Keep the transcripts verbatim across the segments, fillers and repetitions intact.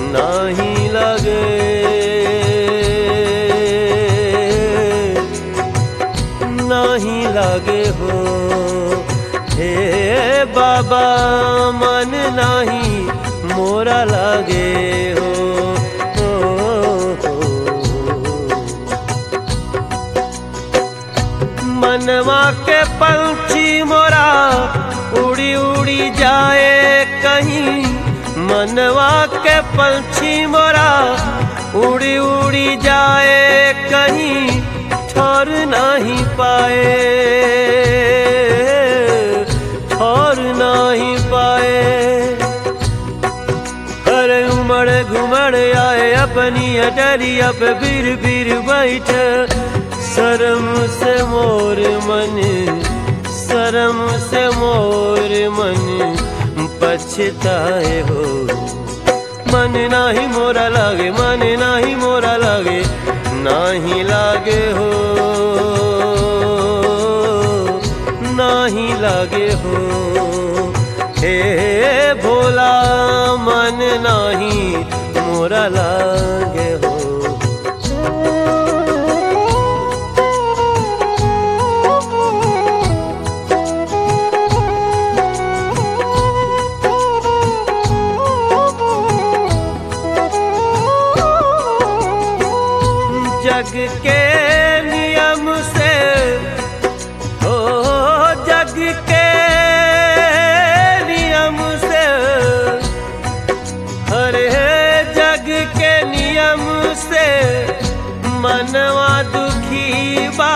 नाही लागे, नाही लागे हो। हे बाबा मन नाही मोरा लागे हो, हो, हो। मनवा के पंछी मोरा उड़ी उड़ी जाए कहीं, मनवा के पंछी मोरा उड़ी उड़ी जाए कहीं, ठहर नहीं पाए, ठहर नहीं पाए। अरे उमड़ घुमड़ आए अपनी अटरिया पे फिर फिर बैठ, शर्म से मोर मन, शर्म से मोर मन पछताए हो। मन नाही मोरा लागे, मन नाही मोरा लागे, नाही लागे हो, नाही लागे हो। हे भोला मन नाही मोरा लागे हो। जग के नियम से, ओ जग के नियम से, हरे जग के नियम से मनवा दुखी बा,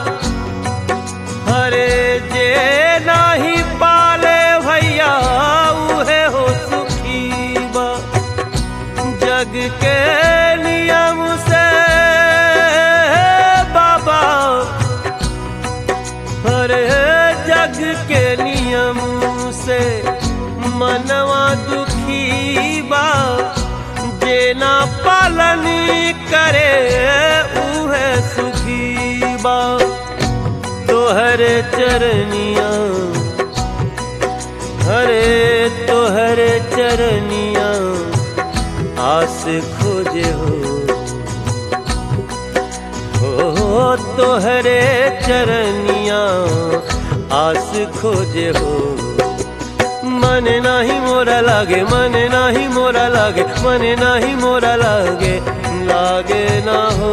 हरे जे नाही पाले भैया उहे हो सुखी बा। जग के नियम से जग के नियम से मनवा दुखी बा, जे ना पालन करे उहे सुखी बा। तोहरे चरनिया, हरे तोहरे चरनिया आस खोजे हो, हो तोहरे चरनिया आस खोजे हो। मन नाही मोरा लागे, मन नाही मोरा लागे, मन नाही मोरा लागे, लागे ना हो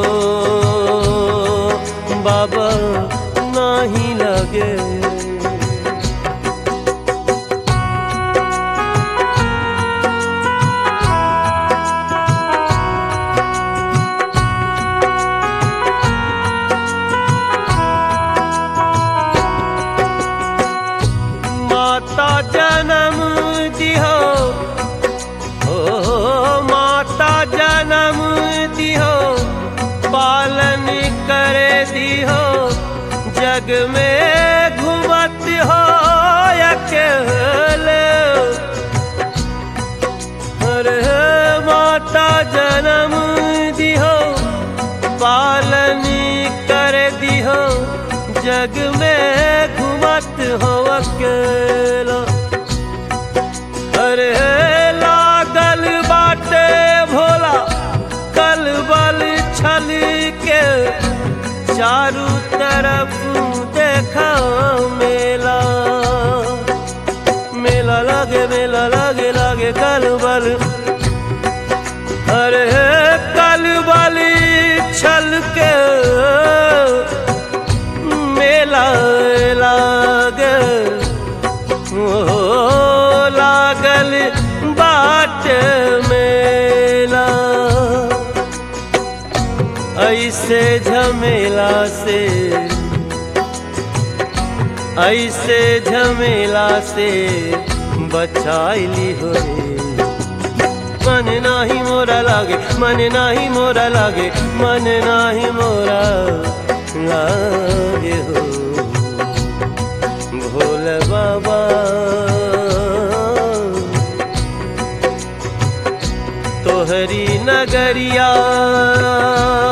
बाबा नाही लागे। माता जन्म दिहो, ओ माता जन्म दिहो, पालन करे दिहो, जग में घूमत हो अकेले। अरे माता जन्म दिहो, पालन करे दिहो, जग में घूमत हो अकेला। अरे लागल बाटे भोला कल बल छल के, चारू तरफ देखा मेला, मेला लागे, मेला लागे, लागे कल बल। अरे कल बल छल के मेला लागे, ओ लागल बाट मेला। ऐसे झमेला से, ऐसे झमेला से बचाइली हो। मन नाही मोरा लागे, मन नाही मोरा लागे, मन नाही मोरा लागे हो। भोले बाबा तोहरी नगरिया,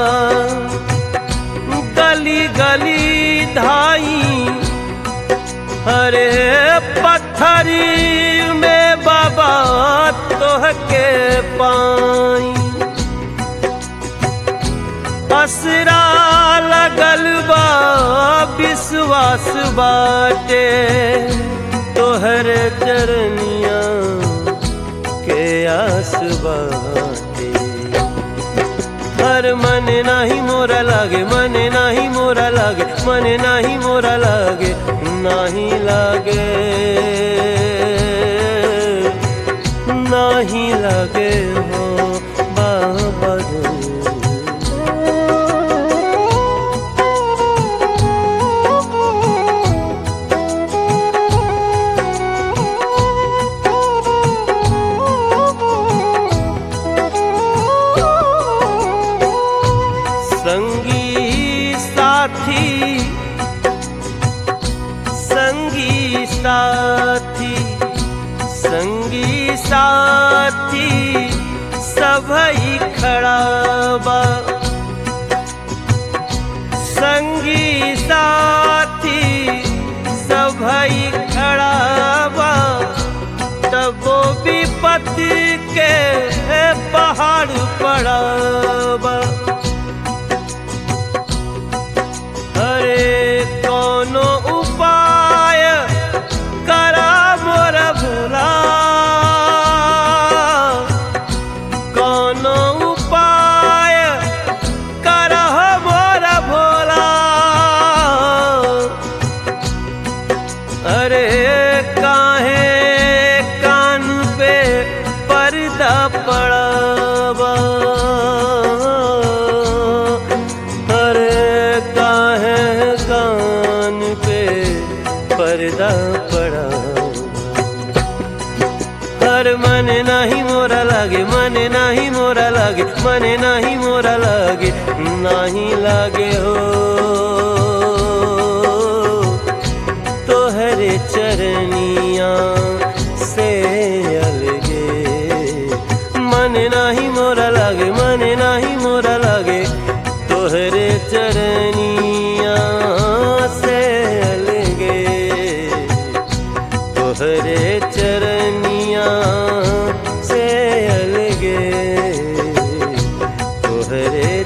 गली गली धाई, अरे पत्थरी में बाबा तोहके पाई असरा लगल बा विश्वास बाटे तोहर चरनिया के आस बाटे। हर मन नाही मोरा लागे मन नाही मोरा लागे मन नाही मोरा लागे नाही लागे नाही लागे हो बाबा रे। संगी साथी संगी साथी संगी साथी सबई खड़ा बा संगी साथी सबई खड़ा बा तबो विपत्ति के पहाड़ पड़ा बा। अरे कोनो उपाय करा मोर भोला कोनो उपाय करा मोर भोला। अरे काहे कान पे पर्दा पड़ा बा पर्दा पड़ा। हर मन नाही मोरा लागे मन नाही मोरा लागे मन नाही मोरा लागे नाही लागे हो तोहरे चरनिया से अलगे। मन नाही मोरा लागे मन नाही मोरा लागे तोहरे चरनिया से तोहरे चरनिया से अलगे तोहरे